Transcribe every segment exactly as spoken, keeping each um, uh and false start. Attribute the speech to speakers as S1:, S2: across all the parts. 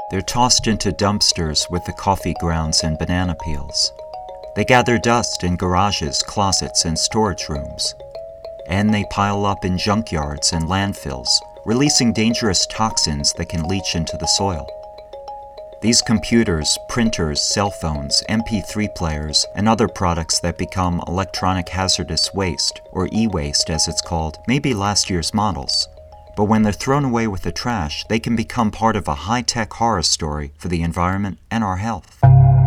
S1: They're tossed into dumpsters with the coffee grounds and banana peels. They gather dust in garages, closets, and storage rooms. And they pile up in junkyards and landfills, releasing dangerous toxins that can leach into the soil. These computers, printers, cell phones, M P three players, and other products that become electronic hazardous waste, or e-waste as it's called, may be last year's models. But when they're thrown away with the trash, they can become part of a high-tech horror story for the environment and our health.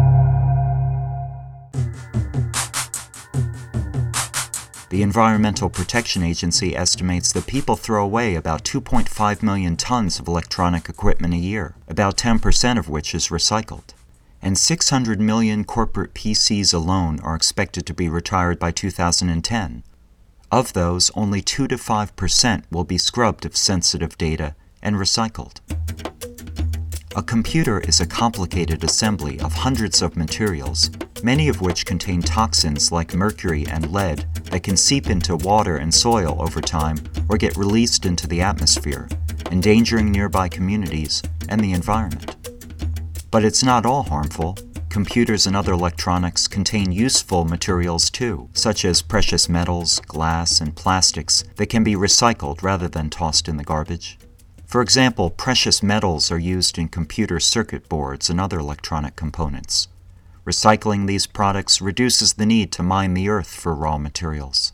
S1: The Environmental Protection Agency estimates that people throw away about two point five million tons of electronic equipment a year, about ten percent of which is recycled. And six hundred million corporate P Cs alone are expected to be retired by two thousand ten. Of those, only two to five percent will be scrubbed of sensitive data and recycled. A computer is a complicated assembly of hundreds of materials, many of which contain toxins like mercury and lead that can seep into water and soil over time or get released into the atmosphere, endangering nearby communities and the environment. But it's not all harmful. Computers and other electronics contain useful materials too, such as precious metals, glass, and plastics that can be recycled rather than tossed in the garbage. For example, precious metals are used in computer circuit boards and other electronic components. Recycling these products reduces the need to mine the earth for raw materials.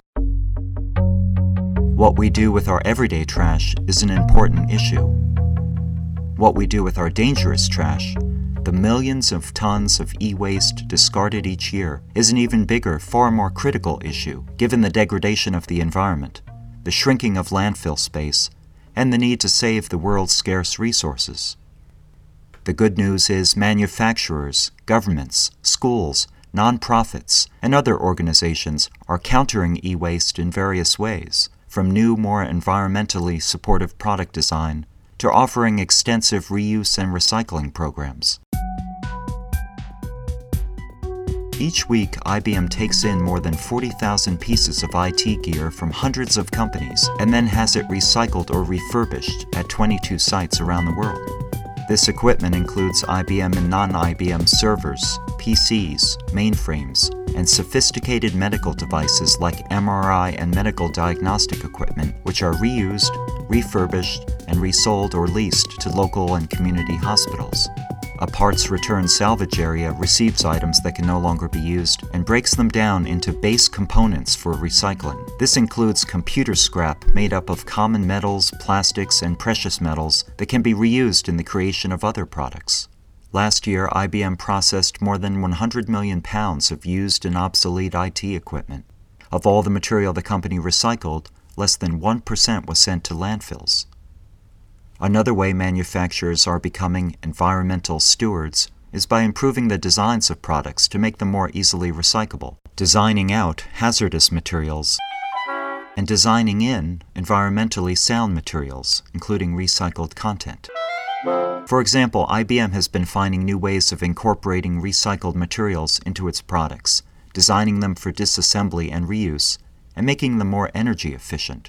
S1: What we do with our everyday trash is an important issue. What we do with our dangerous trash, the millions of tons of e-waste discarded each year, is an even bigger, far more critical issue, given the degradation of the environment, the shrinking of landfill space, and the need to save the world's scarce resources. The good news is manufacturers, governments, schools, nonprofits, and other organizations are countering e-waste in various ways, from new, more environmentally supportive product design to offering extensive reuse and recycling programs. Each week, I B M takes in more than forty thousand pieces of I T gear from hundreds of companies and then has it recycled or refurbished at twenty-two sites around the world. This equipment includes I B M and non-I B M servers, P Cs, mainframes, and sophisticated medical devices like M R I and medical diagnostic equipment, which are reused, refurbished, and resold or leased to local and community hospitals. A parts return salvage area receives items that can no longer be used and breaks them down into base components for recycling. This includes computer scrap made up of common metals, plastics, and precious metals that can be reused in the creation of other products. Last year, I B M processed more than one hundred million pounds of used and obsolete I T equipment. Of all the material the company recycled, less than one percent was sent to landfills. Another way manufacturers are becoming environmental stewards is by improving the designs of products to make them more easily recyclable, designing out hazardous materials, and designing in environmentally sound materials, including recycled content. For example, I B M has been finding new ways of incorporating recycled materials into its products, designing them for disassembly and reuse, and making them more energy efficient.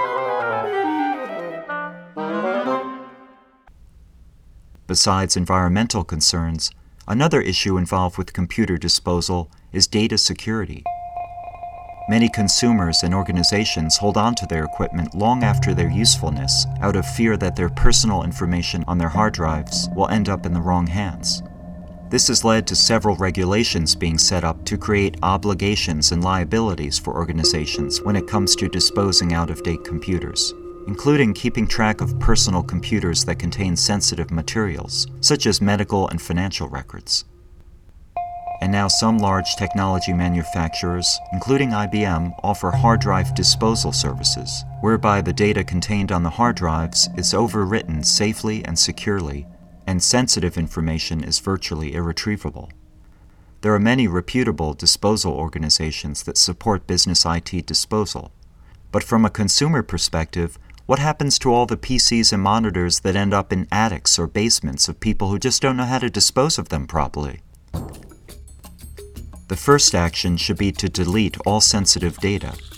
S1: Besides environmental concerns, another issue involved with computer disposal is data security. Many consumers and organizations hold on to their equipment long after their usefulness out of fear that their personal information on their hard drives will end up in the wrong hands. This has led to several regulations being set up to create obligations and liabilities for organizations when it comes to disposing out-of-date computers, including keeping track of personal computers that contain sensitive materials, such as medical and financial records. And now some large technology manufacturers, including I B M, offer hard drive disposal services, whereby the data contained on the hard drives is overwritten safely and securely, and sensitive information is virtually irretrievable. There are many reputable disposal organizations that support business I T disposal, but from a consumer perspective, what happens to all the P Cs and monitors that end up in attics or basements of people who just don't know how to dispose of them properly? The first action should be to delete all sensitive data,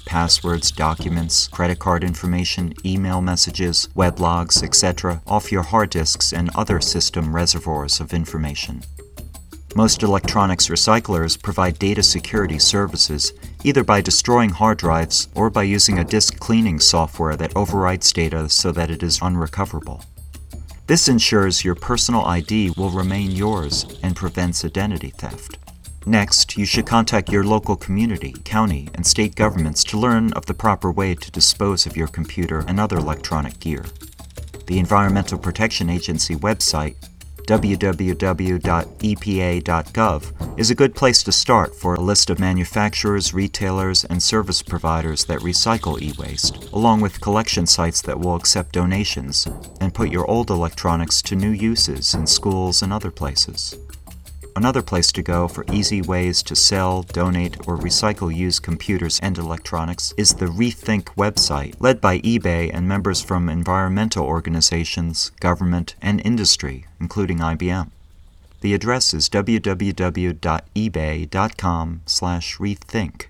S1: passwords, documents, credit card information, email messages, web logs, et cetera off your hard disks and other system reservoirs of information. Most electronics recyclers provide data security services either by destroying hard drives or by using a disk cleaning software that overwrites data so that it is unrecoverable. This ensures your personal I D will remain yours and prevents identity theft. Next, you should contact your local community, county, and state governments to learn of the proper way to dispose of your computer and other electronic gear. The Environmental Protection Agency website, w w w dot e p a dot gov, is a good place to start for a list of manufacturers, retailers, and service providers that recycle e-waste, along with collection sites that will accept donations and put your old electronics to new uses in schools and other places. Another place to go for easy ways to sell, donate, or recycle used computers and electronics is the Rethink website, led by eBay and members from environmental organizations, government, and industry, including I B M. The address is w w w dot ebay dot com slash rethink.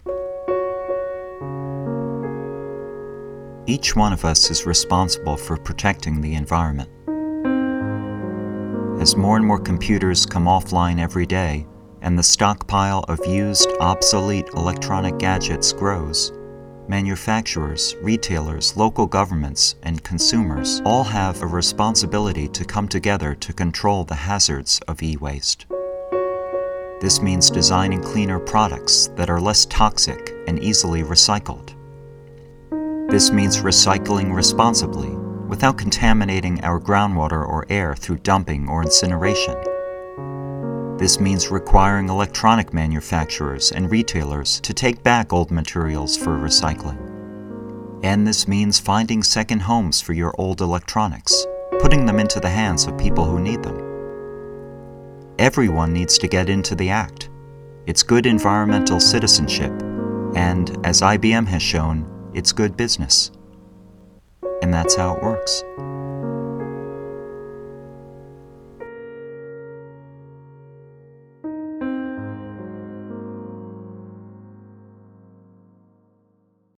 S1: Each one of us is responsible for protecting the environment. As more and more computers come offline every day, and the stockpile of used, obsolete electronic gadgets grows, manufacturers, retailers, local governments, and consumers all have a responsibility to come together to control the hazards of e-waste. This means designing cleaner products that are less toxic and easily recycled. This means recycling responsibly, without contaminating our groundwater or air through dumping or incineration. This means requiring electronic manufacturers and retailers to take back old materials for recycling. And this means finding second homes for your old electronics, putting them into the hands of people who need them. Everyone needs to get into the act. It's good environmental citizenship, and as I B M has shown, it's good business. And that's how it works.